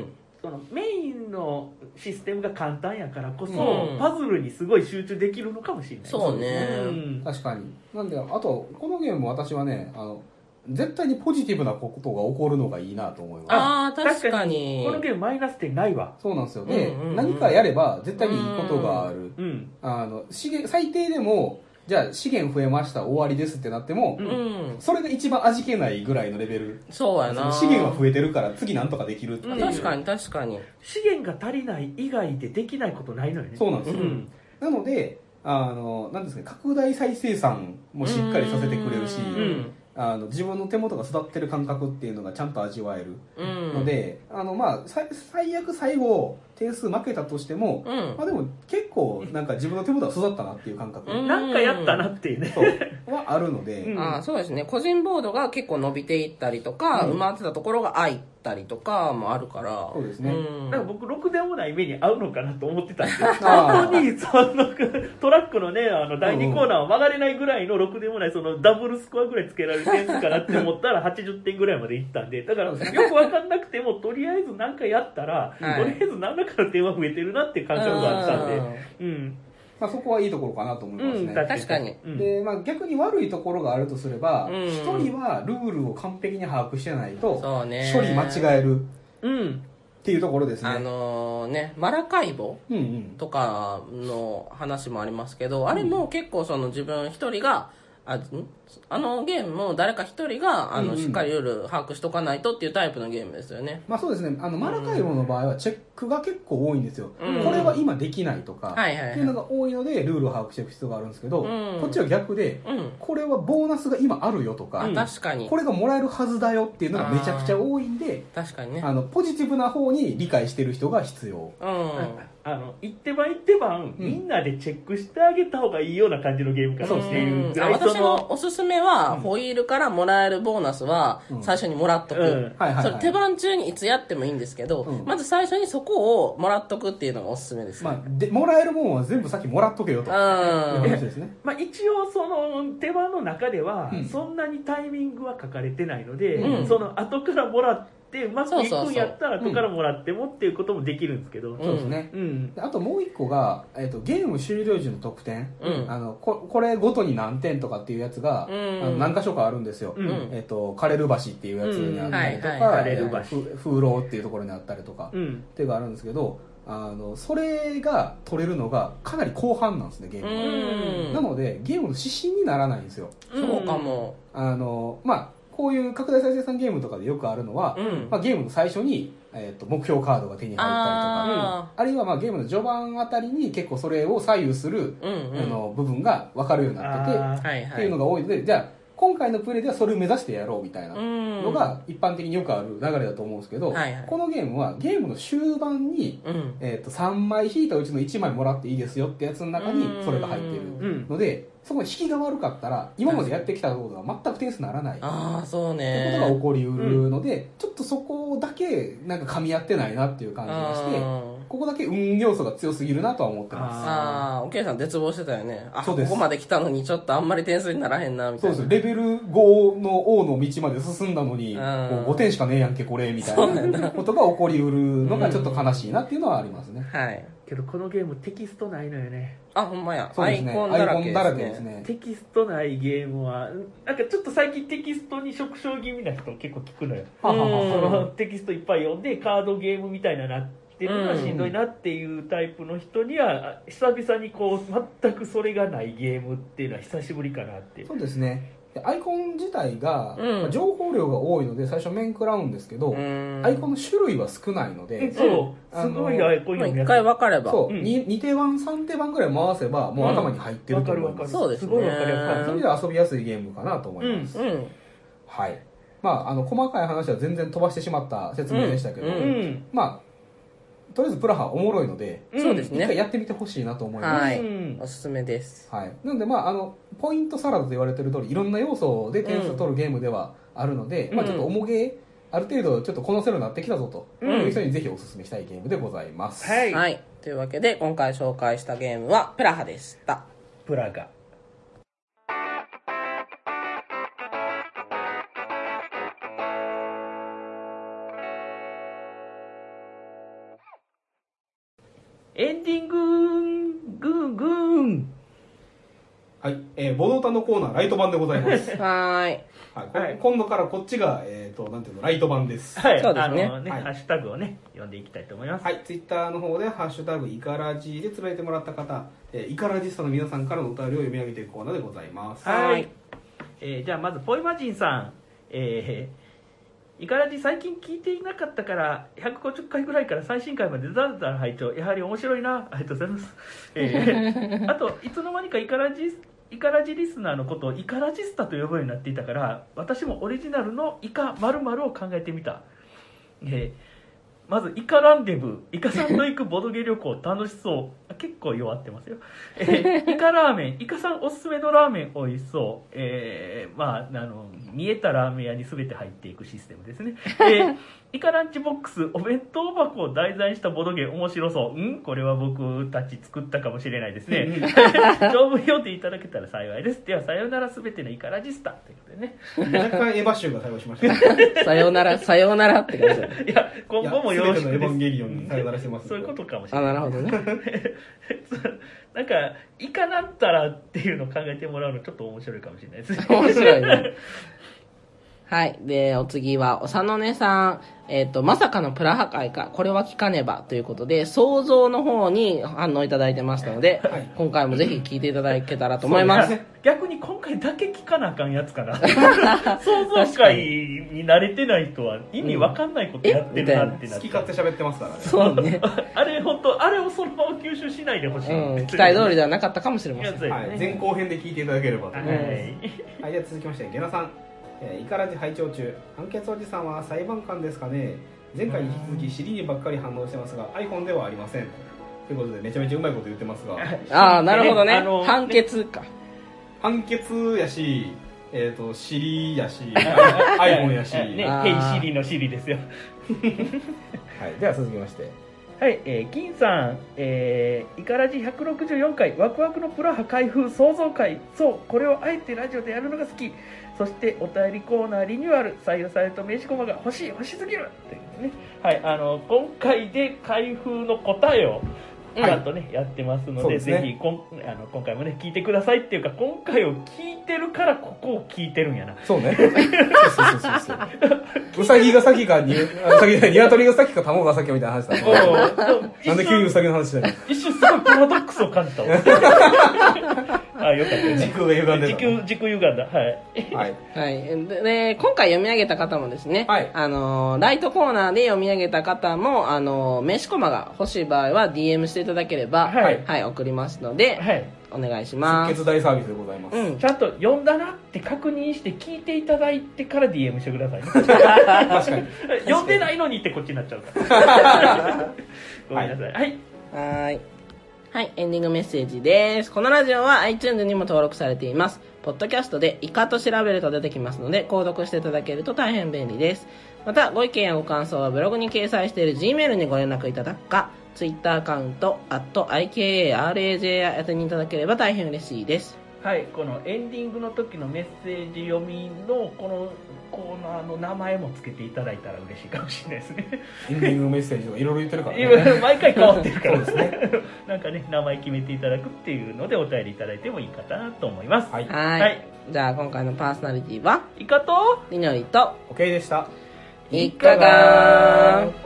そのメインのシステムが簡単やからこそ、 うんパズルにすごい集中できるのかもしれない。 そうね、 うん、 確かに。なんで、あと、このゲーム私はね、あの、絶対にポジティブなことが起こるのがいいなと思います。 ああ、確かに。 このゲームマイナス点ないわ。 そうなんですよ。で、 うんうんうん、 何かやれば絶対にいいことがある。 うん、 あの、資源、最低でも、じゃあ資源増えました終わりですってなっても、 うん、 それが一番味気ないぐらいのレベル。 そうやな。 資源は増えてるから次なんとかできるとか、 うん、確かに確かに。 資源が足りない以外でできないことないのよね。 そうなんですよ。うん、なので、あの、なんですかね、拡大再生産もしっかりさせてくれるし、 うんあの自分の手元が育ってる感覚っていうのがちゃんと味わえるので、うん、あのまあ最悪最後点数負けたとしても、うん、まあでも結構なんか自分の手元が育ったなっていう感覚、 うん、なんかやったなっていうねそうはあるので、 うん、あそうですね。個人ボードが結構伸びていったりとか、うん、埋まってたところが開いたりとかもあるから、 そうですね、 うん、だから僕ろくでもない目に合うのかなと思ってたんですよ本当にそのトラックのねあのだいにコーナーは曲がれないぐらいのろくでもないそのダブルスコアぐらいつけられる点数かなって思ったらはちじゅってんぐらいまでいったんで、だからよく分かんなくてもとりあえず何かやったら、はい、とりあえず何らかの点は増えてるなっていう感覚があったんで、うん、 まあ、そこはいいところかなと思いますね、うん、 確かに。 で、まあ、逆に悪いところがあるとすれば一、うん、人はルールを完璧に把握してないと処理間違える、うん、っていうところですね。 あのー、ねマラカイボとかの話もありますけど、うんうん、あれも結構その自分一人がああのゲームも誰か一人があの、うんうん、しっかりルール把握しとかないとっていうタイプのゲームですよね。 まあそうですね。あのマラカイボの場合はチェックが結構多いんですよ、うん、これは今できないとか、うん、っていうのが多いのでルールを把握していく必要があるんですけど、うん、こっちは逆で、うん、これはボーナスが今あるよとか、 うん、確かにこれがもらえるはずだよっていうのがめちゃくちゃ多いんで、 確かにね、 あのポジティブな方に理解してる人が必要、 うん、 あの一手番一手番、うん、みんなでチェックしてあげた方がいいような感じのゲームかなっていうぐらい、 私のおすすめは、うん、ホイールからもらえるボーナスは最初にもらっとく、うんそれ手番中にいつやってもいいんですけど、うん、まず最初にそこをもらっとくっていうのがおすすめです、ね、 まあ、でもらえるもんは全部先もらっとけよという話ですね。 まあ、一応その手番の中ではそんなにタイミングは書かれてないので、うん、その後からもらってでうまくいくんやったら後からもらってもっていうこともできるんですけど、 そうですね、うん、あともう一個が、えー、とゲーム終了時の得点、うん、あの こ, これごとに何点とかっていうやつが、うん、あの何箇所かあるんですよ、うんえー、とカレル橋っていうやつにあったりとか風浪っていうところにあったりとか、うん、っていうのがあるんですけど、あのそれが取れるのがかなり後半なんですねゲームは。なのでゲームの指針にならないんですよ。 そうかも。 あのまあこういう拡大再生産ゲームとかでよくあるのは、うんまあ、ゲームの最初に、えー、と目標カードが手に入ったりとか あ,、うん、あるいはまあゲームの序盤あたりに結構それを左右する、うんうん、あの部分が分かるようになっててっていうのが多いので、じゃあ今回のプレイではそれを目指してやろうみたいなのが一般的によくある流れだと思うんですけど、はいはい、このゲームはゲームの終盤に、うんえー、とさんまい引いたうちのいちまいもらっていいですよってやつの中にそれが入っているので、そこで引きが悪かったら今までやってきたことが全く点数にならないああそうねってことが起こりうるので、うん、ちょっとそこだけなんか噛み合ってないなっていう感じがして、ここだけ運要素が強すぎるなとは思ってます。 ああおけいさん絶望してたよね。あここまで来たのにちょっとあんまり点数にならへんなみたいな。 そうです。レベルごの王の道まで進んだのにごてんしかねえやんけこれみたいなことが起こりうるのがちょっと悲しいなっていうのはありますね。 はいけどこのゲームテキストないのよね。 あほんまや、 そうですね、 アイコンだらけですね。 アイコンだらけですね。 テキストないゲームはなんかちょっと最近テキストに触傷気味な人結構聞くのよ。そのテキストいっぱい読んでカードゲームみたいななってるのがしんどいなっていうタイプの人には久々にこう全くそれがないゲームっていうのは久しぶりかなっていう。 そうですね。アイコン自体が、うんまあ、情報量が多いので最初面食らうんですけど、アイコンの種類は少ないので、 そうすごいアイコン読みやすい。一回分かればそう、うん、に, に手番さん手番ぐらい回せばもう頭に入ってると思います、うん、 そうですね。 すごい分かりやすい。 それでは遊びやすいゲームかなと思います、うんうん、はいまああの細かい話は全然飛ばしてしまった説明でしたけど、うんうん、まあとりあえずプラハおもろいので、 そうですね、 一回やってみてほしいなと思います。 はい、おすすめです。 はい。なのでまああのポイントサラダと言われてる通りいろんな要素で点数取るゲームではあるので、うん、まあちょっと重げある程度ちょっとこなせるようになってきたぞという人にぜひおすすめしたいゲームでございます。 はい。はい、というわけで今回紹介したゲームはプラハでした。 プラガ。 エンディンググーグーン。 はい、えー、ボドタのコーナーライト版でございます。 はーい。 はい、はい、今度からこっちが、えっ、ー、と、なんていうの、ライト版です。 はい、 そうですね。 あのね、はい、ハッシュタグをね、読んでいきたいと思います。 はい、ツイッターの方で、ハッシュタグ、イカラジでつぶやいてもらった方、えー、イカラジスタの皆さんからのお便りを読み上げていくコーナーでございます。 はい。えー、じゃあまず、ポイマジンさん。えー、イカラジ最近聞いていなかったから、ひゃくごじゅっかいぐらいから最新回までザラザラ拝聴。やはり面白いな。ありがとうございます。えー、あと、いつの間にかイカラジイカラジリスナーのことをイカラジスタと呼ぶようになっていたから、私もオリジナルのイカ〇〇を考えてみた。えー、まずイカランデブー、イカさんと行くボドゲ旅行楽しそう。結構弱ってますよ。えー、イカラーメン、イカさんおすすめのラーメン美味しそう。えー、まああの見えたラーメン屋に全て入っていくシステムですね。えー、イカランチボックス、お弁当箱を題材にしたボドゲ面白そう。んこれは僕たち作ったかもしれないですね。長文読んでいただけたら幸いです。ではさようならすべてのイカラジスタということでね。 若干エヴァ集が対応しました。 さようなら、さようならって感じで。 いや、今後もよろしくです。 エヴァンゲリオンにさようならしてます。 そういうことかもしれない。 あ、なるほどね。 なんか、イカなんたらっていうのを考えてもらうのちょっと面白いかもしれないですね。 面白いね。はい。で、お次は、おさのねさん。えっ、ー、と、まさかのプラ破壊か、これは聞かねばということで、想像の方に反応いただいてましたので、はい、今回もぜひ聞いていただけたらと思います。 逆に今回だけ聞かなあかんやつかな。想像会に慣れてない人は意味わかんないことやってるなってなって。 好き勝手喋ってますからね。 そうね。 あれ本当あれをそのまま吸収しないでほしい、 うん。期待通りではなかったかもしれません。 はい、前後編で聞いていただければと思います。はい、はい、では続きまして、ゲナさん。えー、イカラジ拝聴中。判決おじさんは裁判官ですかね。前回に引き続き尻にばっかり反応してますが iPhone ではありませんということでめちゃめちゃうまいこと言ってますがああなるほどね、判決か判決やしえっ、ー、と尻やし iPhone やしねヘイシリのシリですよはいでは続きましてはい、えー、金さん、えー、イカラジひゃくろくじゅうよんかいワクワクのプラハ開封創造会そうこれをあえてラジオでやるのが好きそしてお便りコーナーリニューアル採用された名刺コマが欲しい欲しすぎるっていうねはいあの今回で開封の答えをちゃんとね、はい、やってますの で, で、ね、ぜひこんあの今回もね聞いてくださいっていうか今回を聞いてるからここを聞いてるんやなそうねそうそうそうそうウサギが先かにウサギニワトリが先か卵が先かみたいな話だなんで急にウサギの話だよ一瞬すごいパラドックスを感じたわあよかった時空が歪んでた時空時空歪んだはいはい、はい、で, で今回読み上げた方もですね、 はい、 あのライトコーナーで読み上げた方もあの名刺コマが欲しい場合は ディーエム していただければ、はいはい、送りますので、はい、お願いします。 出血大サービスでございます、 うん、ちゃんと読んだなって確認して聞いていただいてから ディーエム してくださいね確かに読んでないのにってこっちになっちゃうからごめんなさいはいはいはい、エンディングメッセージです。このラジオは iTunes にも登録されています。ポッドキャストでイカと調べると出てきますので、購読していただけると大変便利です。また、ご意見やご感想はブログに掲載している Gmail にご連絡いただくか、Twitter アカウント、アット アイケーエーアールエージェー やってにいただければ大変嬉しいです。 はい、このエンディングの時のメッセージ読みのこのコーナーの名前もつけていただいたら嬉しいかもしれないですね。 エンディングメッセージとかいろいろ言ってるからね。 毎回変わってるからそうですね。 なんかね、名前決めていただくっていうのでお便りいただいてもいいかなと思います。 はい。はいはい、じゃあ今回のパーソナリティはイカとりのりと OK でした。 いかがー